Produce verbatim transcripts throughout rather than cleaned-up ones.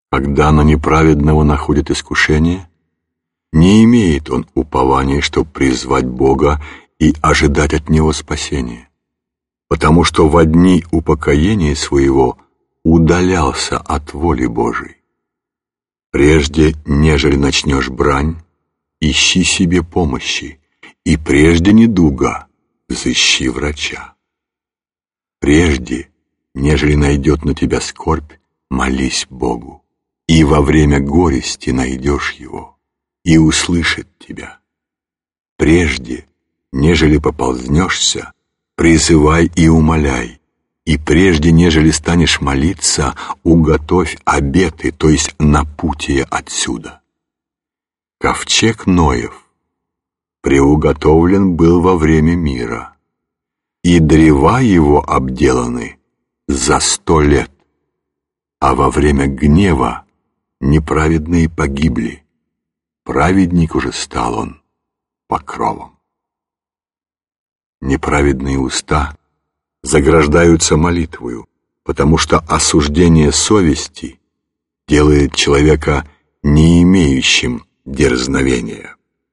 Когда на неправедного находит искушение, не имеет он упования, чтобы призвать Бога и ожидать от Него спасения, потому что во дни упокоения своего удалялся от воли Божией. Прежде, нежели начнешь брань, ищи себе помощи, и прежде недуга взыщи врача. Прежде, нежели найдет на тебя скорбь, молись Богу, и во время горести найдешь Его, и услышит тебя. Прежде, нежели поползнешься, призывай и умоляй, и прежде, нежели станешь молиться, уготовь обеты, то есть напутие отсюда. Ковчег Ноев приуготовлен был во время мира, и древа его обделаны за сто лет, а во время гнева неправедные погибли, праведник уже стал он покровом. Неправедные уста заграждаются молитвою, потому что осуждение совести делает человека не имеющим дерзновения.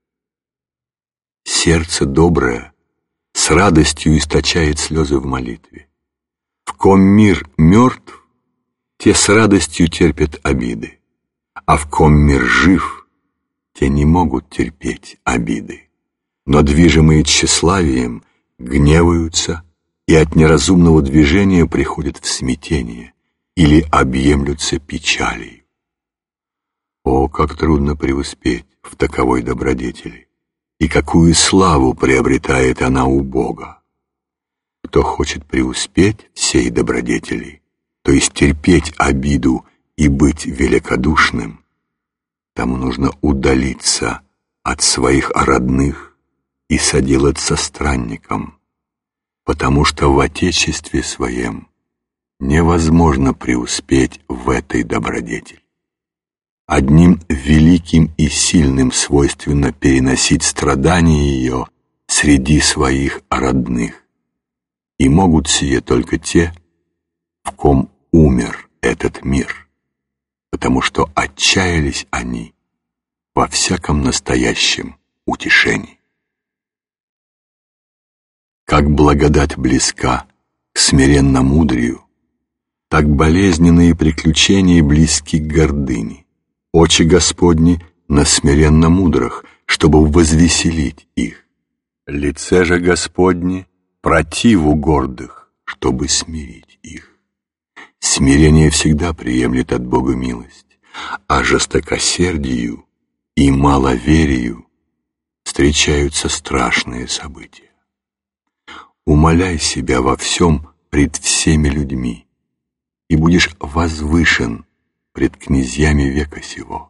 Сердце доброе с радостью источает слезы в молитве. В ком мир мертв, те с радостью терпят обиды, а в ком мир жив, те не могут терпеть обиды, но, движимые тщеславием, гневаются и от неразумного движения приходят в смятение или объемлются печалью. О, как трудно преуспеть в таковой добродетели, и какую славу приобретает она у Бога! Кто хочет преуспеть в сей добродетели, то есть терпеть обиду и быть великодушным, тому нужно удалиться от своих родных и соделаться странником, потому что в Отечестве своем невозможно преуспеть в этой добродетели. Одним великим и сильным свойственно переносить страдания ее среди своих родных, и могут сие только те, в ком умер этот мир, потому что отчаялись они во всяком настоящем утешении. Как благодать близка к смиренно-мудрию, так болезненные приключения близки к гордыне. Очи Господни на смиренно-мудрых, чтобы возвеселить их. Лице же Господне противу гордых, чтобы смирить их. Смирение всегда приемлет от Бога милость, а жестокосердию и маловерию встречаются страшные события. Умоляй себя во всем пред всеми людьми, и будешь возвышен пред князьями века сего.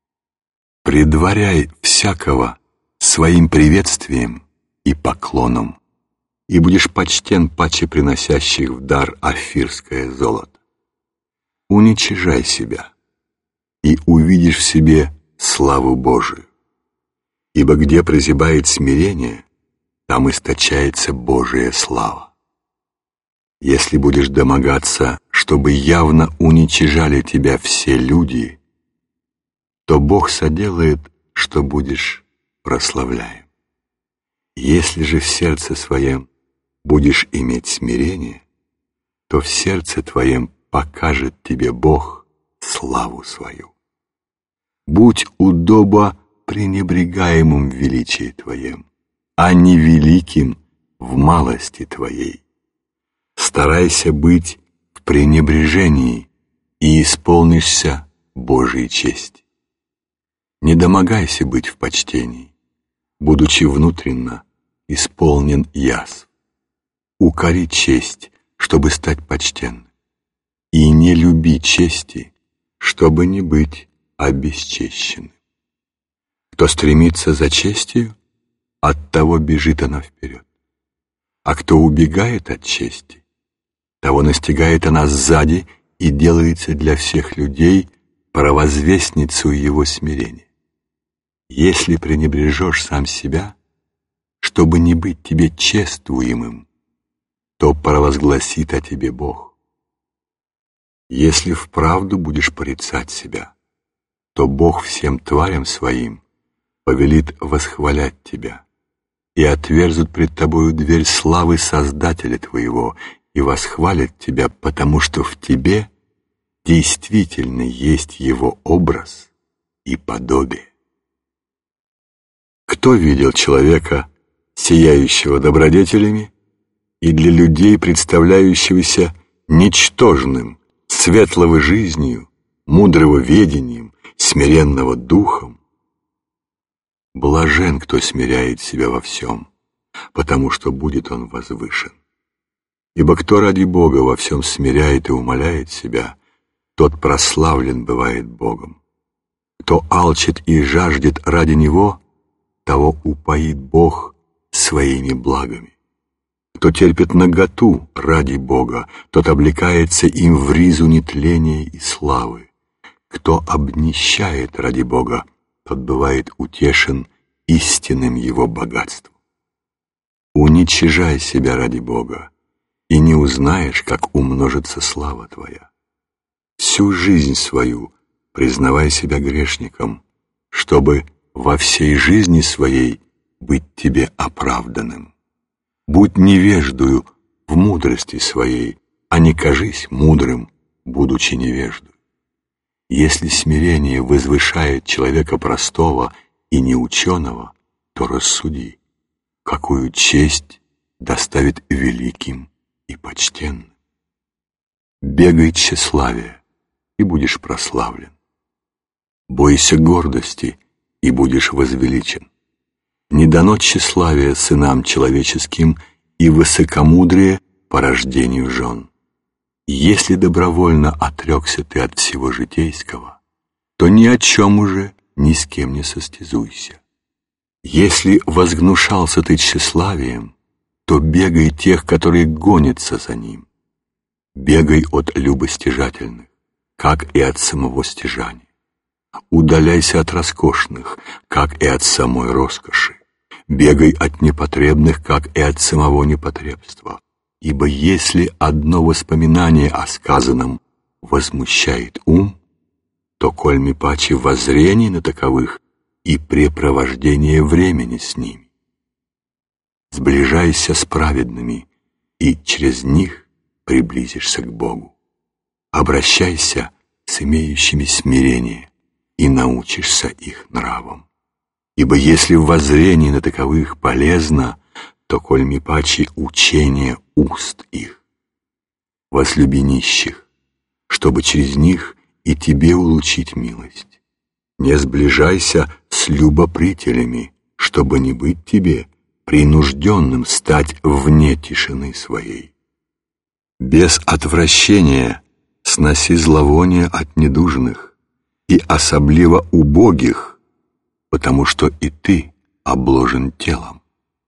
Предваряй всякого своим приветствием и поклоном, и будешь почтен паче приносящих в дар офирское золото. Уничижай себя, и увидишь в себе славу Божию. Ибо где прозябает смирение, там источается Божия слава. Если будешь домогаться, чтобы явно уничижали тебя все люди, то Бог соделает, что будешь прославляем. Если же в сердце своем будешь иметь смирение, то в сердце твоем покажет тебе Бог славу свою. Будь удобо пренебрегаемым в величии твоем, а не великим в малости твоей. Старайся быть в пренебрежении и исполнишься Божьей чести. Не домогайся быть в почтении, будучи внутренно исполнен язв. Укори честь, чтобы стать почтенным, и не люби чести, чтобы не быть обесчещенным. Кто стремится за честью, от того бежит она вперед, а кто убегает от чести, того настигает она сзади и делается для всех людей провозвестницей его смирения. Если пренебрежешь сам себя, чтобы не быть тебе чествуемым, то провозгласит о тебе Бог. Если вправду будешь порицать себя, то Бог всем тварям своим повелит восхвалять тебя, и отверзут пред тобою дверь славы Создателя твоего, и восхвалят тебя, потому что в тебе действительно есть его образ и подобие. Кто видел человека, сияющего добродетелями, и для людей, представляющегося ничтожным, светлого жизнью, мудрого ведением, смиренного духом? Блажен, кто смиряет себя во всем, потому что будет он возвышен. Ибо кто ради Бога во всем смиряет и умаляет себя, тот прославлен бывает Богом. Кто алчит и жаждет ради Него, того упоит Бог своими благами. Кто терпит наготу ради Бога, тот облекается им в ризу нетления и славы. Кто обнищает ради Бога, тот бывает утешен истинным Его богатством. Уничижай себя ради Бога, и не узнаешь, как умножится слава твоя. Всю жизнь свою признавай себя грешником, чтобы во всей жизни своей быть тебе оправданным. Будь невеждою в мудрости своей, а не кажись мудрым, будучи невеждою. Если смирение возвышает человека простого и неученого, то рассуди, какую честь доставит великим и почтенным. Бегай тщеславия, и будешь прославлен. Бойся гордости, и будешь возвеличен. Не дано тщеславие сынам человеческим и высокомудрие по рождению жен. Если добровольно отрекся ты от всего житейского, то ни о чем уже ни с кем не состязуйся. Если возгнушался ты тщеславием, то бегай тех, которые гонятся за ним. Бегай от любостяжательных, как и от самого стяжания. Удаляйся от роскошных, как и от самой роскоши. Бегай от непотребных, как и от самого непотребства. Ибо если одно воспоминание о сказанном возмущает ум, то кольми паче воззрений на таковых и препровождение времени с ними. Сближайся с праведными, и через них приблизишься к Богу. Обращайся с имеющими смирение, и научишься их нравам. Ибо если в воззрении на таковых полезно, то кольми паче учение уст их. Возлюби нищих, чтобы через них и тебе улучить милость. Не сближайся с любопрителями, чтобы не быть тебе принужденным стать вне тишины своей. Без отвращения сноси зловоние от недужных и особливо убогих, потому что и ты обложен телом.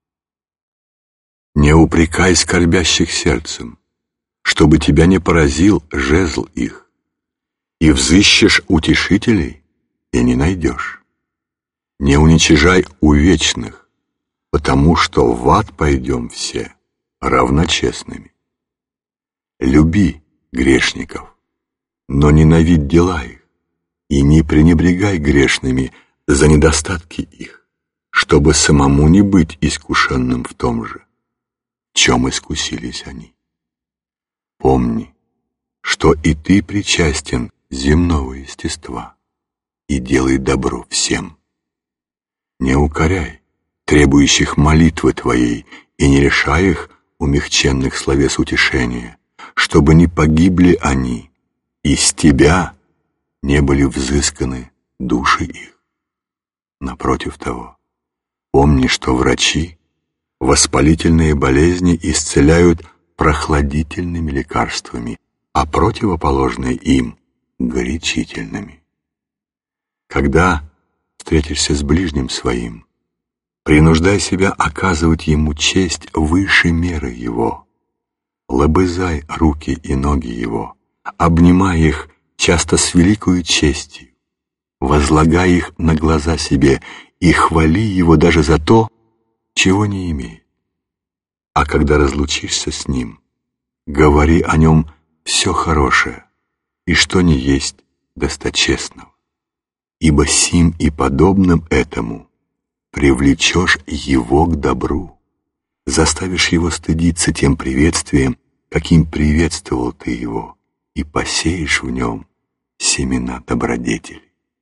Не упрекай скорбящих сердцем, чтобы тебя не поразил жезл их, и взыщешь утешителей, и не найдешь. Не уничижай увечных, потому что в ад пойдем все равночестными. Люби грешников, но ненавидь дела их, и не пренебрегай грешными за недостатки их, чтобы самому не быть искушенным в том же, в чем искусились они. Помни, что и ты причастен земного естества, и делай добро всем. Не укоряй требующих молитвы твоей, и не решай их умягченных словес утешения, чтобы не погибли они, и с тебя не были взысканы души их. Напротив того, помни, что врачи воспалительные болезни исцеляют прохладительными лекарствами, а противоположные им — горячительными. Когда встретишься с ближним своим, принуждай себя оказывать ему честь выше меры его. Лобызай руки и ноги его, обнимай их часто с великою честью, возлагай их на глаза себе и хвали его даже за то, чего не имеет. А когда разлучишься с ним, говори о нем все хорошее, и что не есть досточестного. Ибо сим и подобным этому привлечешь его к добру, заставишь его стыдиться тем приветствием, каким приветствовал ты его, и посеешь в нем семена добродетели.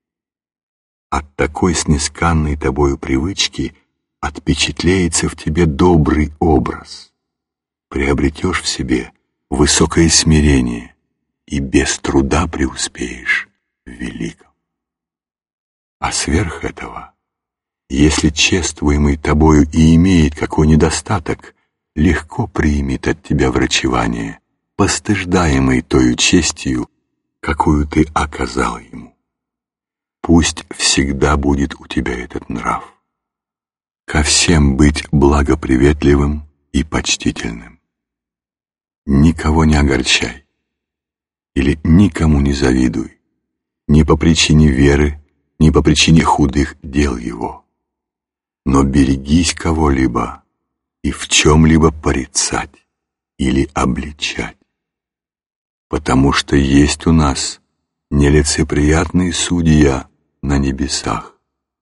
От такой снисканной тобою привычки отпечатлеется в тебе добрый образ, приобретешь в себе высокое смирение и без труда преуспеешь в великом. А сверх этого, если чествуемый тобою и имеет какой недостаток, легко примет от тебя врачевание, постыждаемый тою честью, какую ты оказал ему. Пусть всегда будет у тебя этот нрав. Ко всем быть благоприветливым и почтительным. Никого не огорчай или никому не завидуй, ни по причине веры, ни по причине худых дел его. Но берегись кого-либо и в чем-либо порицать или обличать, потому что есть у нас нелицеприятный судья на небесах.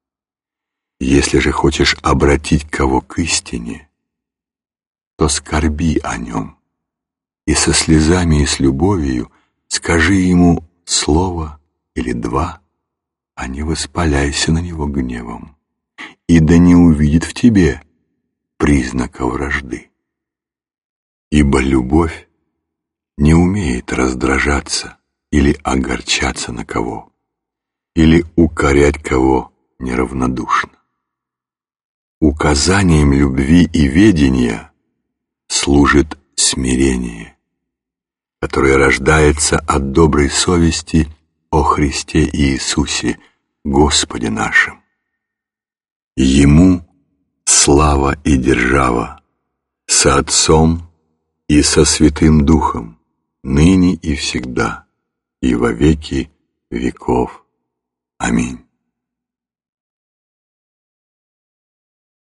Если же хочешь обратить кого к истине, то скорби о нем, и со слезами и с любовью скажи ему слово или два, а не воспаляйся на него гневом, и да не увидит в тебе признака вражды. Ибо любовь не умеет раздражаться или огорчаться на кого, или укорять кого неравнодушно. Указанием любви и ведения служит смирение, которое рождается от доброй совести о Христе Иисусе, Господе нашим. Ему слава и держава со Отцом и со Святым Духом, ныне и всегда, и во веки веков. Аминь.